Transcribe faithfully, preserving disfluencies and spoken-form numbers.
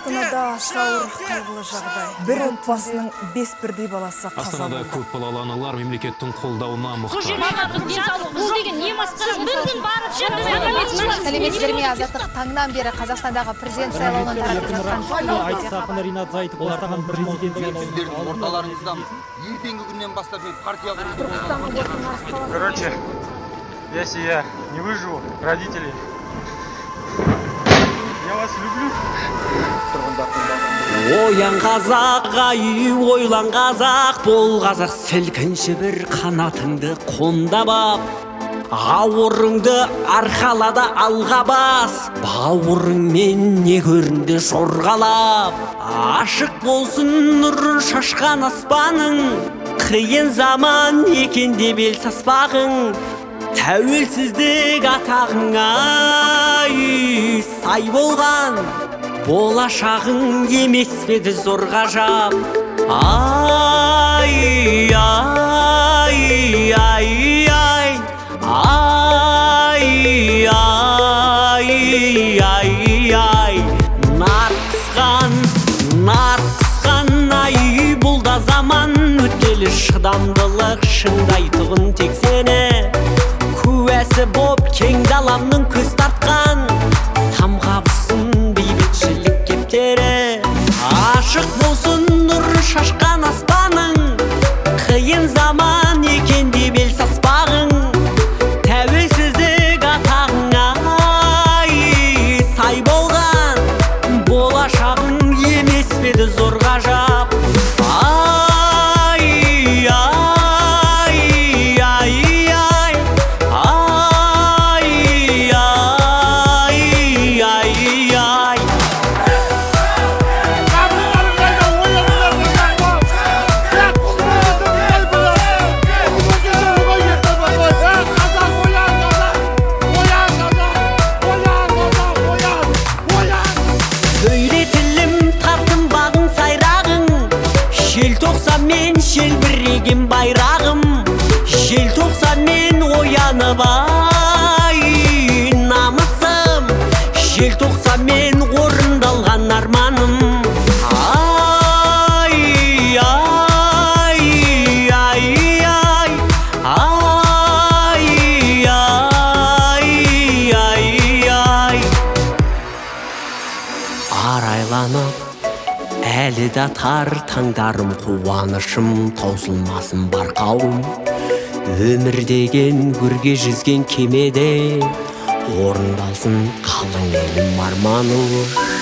Астанада сауыр қайғылы жағдай. Бір отбасының бес бірдей баласы қаза болды. Астанада көп балалы аналар мемлекеттің қолдауына мұқтаж. Сәлеметсіздер ме, Азаттық таңнан бері Қазақстандағы президент сайлауынан таратып жатқан Айтсақын Ринат Зайтов бастаған президент сіздердің орталарыңыздамыз. Ертеңгі күннен бастап мен партия құруды. Короче, если я не выживу, родители, я вас люблю. Оян қазақ, ай, ойлан қазақ, бол қазақ, сілкінші бір қанатыңды қондап ап. Ауырыңды арқалада алға бас, бауырыңмен не көрінді жорғалап. Ашық болсын нұрын шашқан аспаның, қиын заман екен деп ел саспағың. Тәуелсіздік атағыңа сай болған, болашағың емес педі зор ғажап. Ай, ай, ай, ай, ай, ай, ай, ай. Нарқысқан, нарқысқан ай, бұл да заман өткелі шыдамдылық шыңдайтұғын тек сені. Куәсі боп кең даламның көз тартқан, самғабысын бейбітшілік кептері. Ашық болсын нұр шашқан аспаның, қиын заман екен деп ел саспағың. Тәуелсіздік атағыңа сай болған, болашағың емес педі зор ғажап. Ай, ай, ай, ай, ай, ай, ай, ай. Сөйлетілім тартым бағың сайрағың, желтоқсанмен желбіреген байрағым. Желтоқсанмен оянып ай, намысым, желтоқсанмен орындалған арманым. Ай, ай, ай, ай, ай, ай, ай, ай. Арайланып әлі да тар таңдарым, қуанышым таусылмасын барқауым. Өмір деген көрге жүзген кемеде, орындалсын қалың елім арманым.